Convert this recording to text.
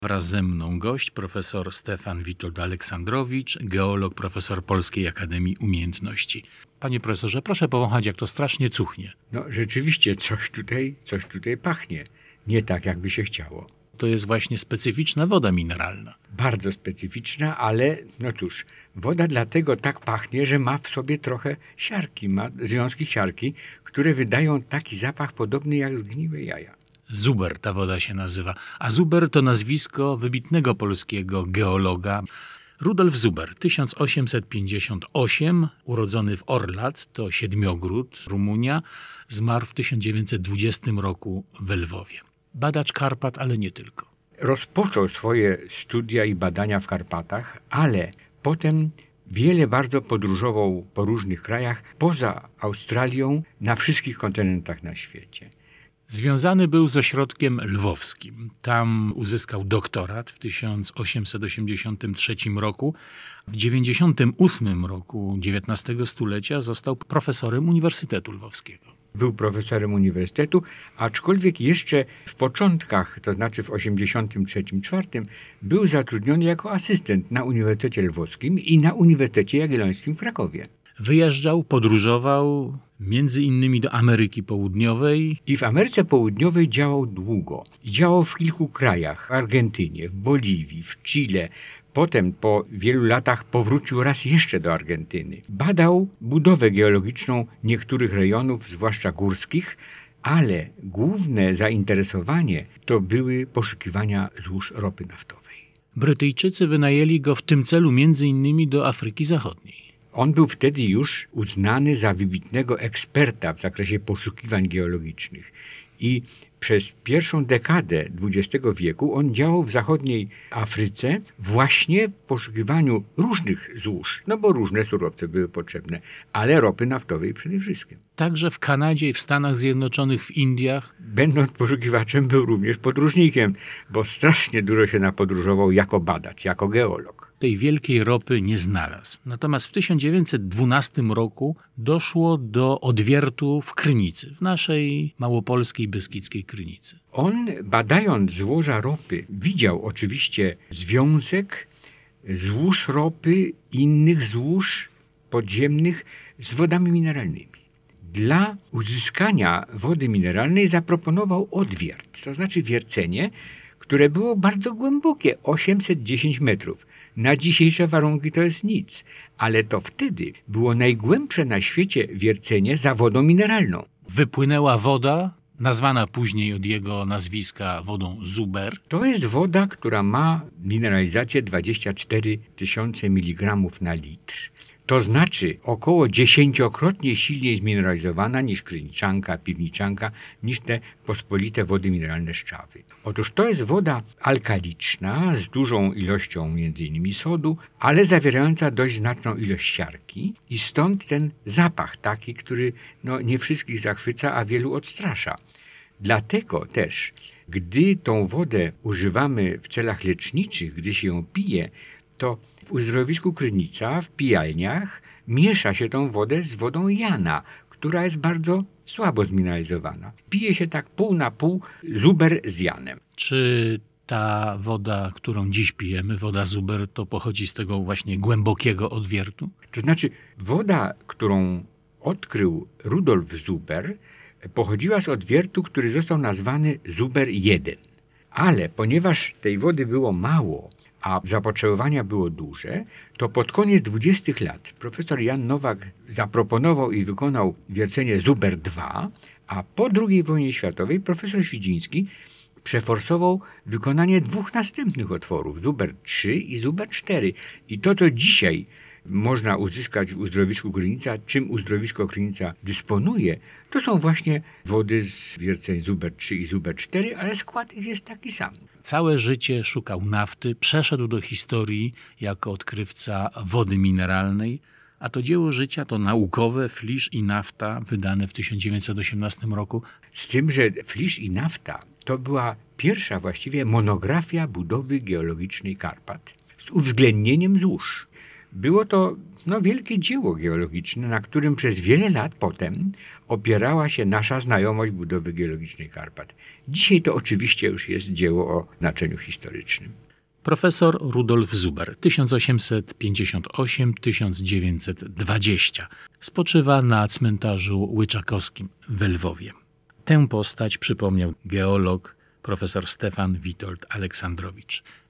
Wraz ze mną gość, profesor Stefan Witold Aleksandrowicz, geolog, profesor Polskiej Akademii Umiejętności. Panie profesorze, proszę powąchać, jak to strasznie cuchnie. No rzeczywiście coś tutaj pachnie. Nie tak, jakby się chciało. To jest właśnie specyficzna woda mineralna. Bardzo specyficzna, ale no cóż, woda dlatego tak pachnie, że ma w sobie trochę siarki, ma związki siarki, które wydają taki zapach podobny jak zgniłe jaja. Zuber ta woda się nazywa, a Zuber to nazwisko wybitnego polskiego geologa. Rudolf Zuber, 1858, urodzony w Orlat, to Siedmiogród, Rumunia, zmarł w 1920 roku w Lwowie. Badacz Karpat, ale nie tylko. Rozpoczął swoje studia i badania w Karpatach, ale potem wiele bardzo podróżował po różnych krajach, poza Australią, na wszystkich kontynentach na świecie. Związany był z ośrodkiem lwowskim. Tam uzyskał doktorat w 1883 roku. W 1998 roku XIX stulecia został profesorem Uniwersytetu Lwowskiego. Był profesorem uniwersytetu, aczkolwiek jeszcze w początkach, to znaczy w 1983-1984, był zatrudniony jako asystent na Uniwersytecie Lwowskim i na Uniwersytecie Jagiellońskim w Krakowie. Wyjeżdżał, podróżował między innymi do Ameryki Południowej. I w Ameryce Południowej działał długo. Działał w kilku krajach, w Argentynie, w Boliwii, w Chile. Potem po wielu latach powrócił raz jeszcze do Argentyny. Badał budowę geologiczną niektórych rejonów, zwłaszcza górskich, ale główne zainteresowanie to były poszukiwania złóż ropy naftowej. Brytyjczycy wynajęli go w tym celu między innymi do Afryki Zachodniej. On był wtedy już uznany za wybitnego eksperta w zakresie poszukiwań geologicznych i przez pierwszą dekadę XX wieku on działał w zachodniej Afryce właśnie w poszukiwaniu różnych złóż, no bo różne surowce były potrzebne, ale ropy naftowej przede wszystkim. Także w Kanadzie i w Stanach Zjednoczonych, w Indiach. Będąc poszukiwaczem był również podróżnikiem, bo strasznie dużo się napodróżował jako badacz, jako geolog. Tej wielkiej ropy nie znalazł. Natomiast w 1912 roku doszło do odwiertu w Krynicy, w naszej małopolskiej, beskidzkiej Krynicy. On, badając złoża ropy, widział oczywiście związek złóż ropy, innych złóż podziemnych z wodami mineralnymi. Dla uzyskania wody mineralnej zaproponował odwiert, to znaczy wiercenie, które było bardzo głębokie, 810 metrów. Na dzisiejsze warunki to jest nic, ale to wtedy było najgłębsze na świecie wiercenie za wodą mineralną. Wypłynęła woda, nazwana później od jego nazwiska wodą Zuber. To jest woda, która ma mineralizację 24 000 mg na litr. To znaczy około 10-krotnie silniej zmineralizowana niż kryniczanka, piwniczanka, niż te pospolite wody mineralne Szczawy. Otóż to jest woda alkaliczna z dużą ilością m.in. sodu, ale zawierająca dość znaczną ilość siarki i stąd ten zapach taki, który nie wszystkich zachwyca, a wielu odstrasza. Dlatego też, gdy tą wodę używamy w celach leczniczych, gdy się ją pije, to w uzdrowisku Krynica, w pijalniach, miesza się tą wodę z wodą Jana, która jest bardzo słabo zmineralizowana. Pije się tak pół na pół Zuber z Janem. Czy ta woda, którą dziś pijemy, woda Zuber, to pochodzi z tego właśnie głębokiego odwiertu? To znaczy woda, którą odkrył Rudolf Zuber, pochodziła z odwiertu, który został nazwany Zuber I. Ale ponieważ tej wody było mało, a zapotrzebowania było duże, to pod koniec 20 lat profesor Jan Nowak zaproponował i wykonał wiercenie Zuber II, a po II wojnie światowej profesor Świdziński przeforsował wykonanie dwóch następnych otworów, Zuber III i Zuber IV. I to, co dzisiaj można uzyskać w uzdrowisku Krynica, czym uzdrowisko Krynica dysponuje, to są właśnie wody z wierceń Zuber III i Zuber IV, ale skład ich jest taki sam. Całe życie szukał nafty, przeszedł do historii jako odkrywca wody mineralnej, a to dzieło życia to naukowe Flisz i nafta, wydane w 1918 roku. Z tym, że Flisz i nafta to była pierwsza właściwie monografia budowy geologicznej Karpat z uwzględnieniem złóż. Było to wielkie dzieło geologiczne, na którym przez wiele lat potem opierała się nasza znajomość budowy geologicznej Karpat. Dzisiaj to oczywiście już jest dzieło o znaczeniu historycznym. Profesor Rudolf Zuber, 1858-1920, spoczywa na cmentarzu Łyczakowskim w Lwowie. Tę postać przypomniał geolog profesor Stefan Witold Aleksandrowicz.